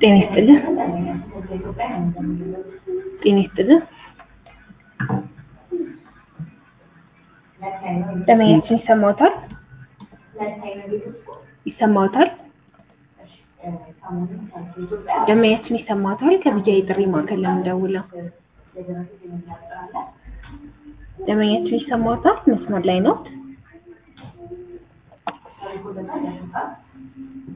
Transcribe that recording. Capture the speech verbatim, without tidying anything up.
ጤና ይስጥልኝ ጤና ይስጥልኝ ደመኛችን ይሰማዎታል ይሰማዎታል ደመኛችን ይሰማዎታል ከቢጃይ ጥሪ ማዕከል ለምደውለው ደመኛችን ይሰማዎታል መስመር ላይ ነው